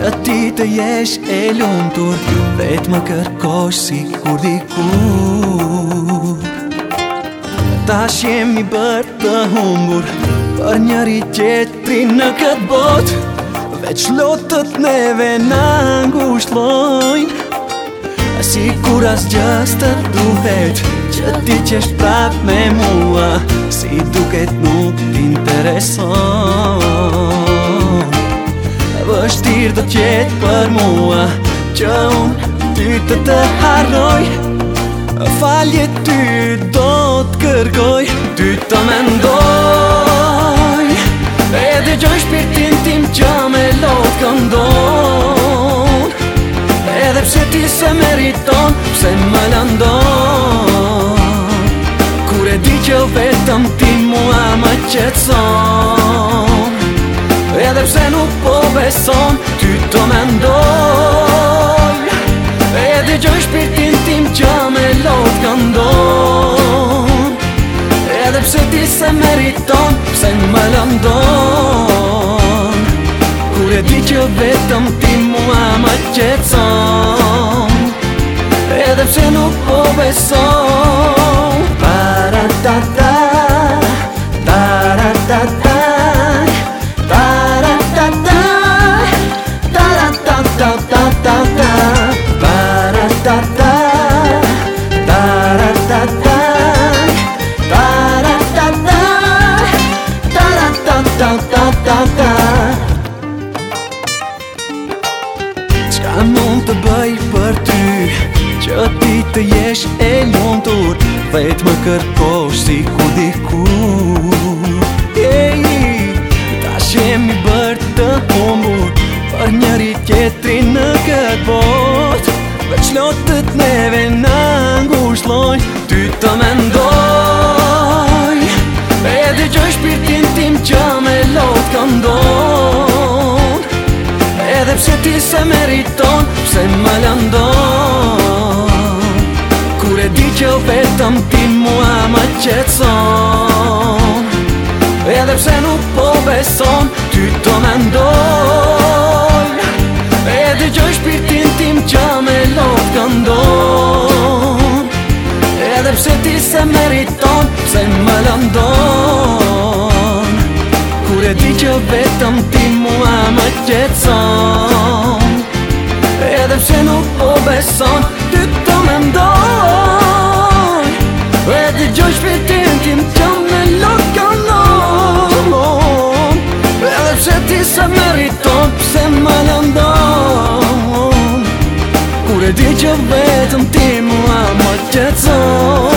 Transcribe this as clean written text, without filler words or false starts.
që ti të jesh e lumtur, vetë më kërkosh si kur dikur. Tash jemi bërë të humbur për njëri tjetrin në këtë botë, veç lotët neve na ngushtlojnë. Si kur asgjë të duhet që ti qesh prap me mua, si duket nuk t'intereson. Vështirë do t'jetë për mua që unë ty të harroj, falje ty do t'kërkoj, ty të mendoj, edhe gjoj shpirtin tim që me lot këndon. Edhe pse ti se meriton, pse më lëndon, kur e di që vetëm ti mua më qetson. Edhe pse nuk po beson, ty të mendoj, edhe gjoj shpirtin tim që me lot këndon. Edhe pse ti se meriton, pse më lëndon, kur e di që vetëm ti mua më qetson. Edhe pse nuk po beson. Para-ta-ta, ta-ra-ta-ta, ta-ra-ta-ta, ta-ra-ta-ta-ta-ta-ta, para-ta-ta, ta-ra-ta-ta, ta-ra-ta-ta, ta-ra-ta-ta-ta-ta. Qa mund të bëj për ty që ti të jesh e lumtur, vetë më kërkosh si ku dikur. Tash jemi bërë të humbur për njëri tjetrin në këtë botë, veç lotët neve na ngushtlojnë, ty të mendoj, edhe gjoj shpirtin tim që me lot këndon. Edhe pse ti se meriton, pse më lëndon, kur e di që vetëm ti mua më qetson. Edhe pse nuk po beson, ty të mendoj, edhe gjoj shpirtin tim që me lot këndon. Edhe pse ti se meriton, pse më lëndon, kur e di që vetëm ti mua më qetson. Edhe pse nuk po beson, ty të mendoj, edhe gjoj shpirtin tim që me lot këndon. Edhe pse ti se meriton, pse më lëndon, kur e di që vetëm ti mua më qetson.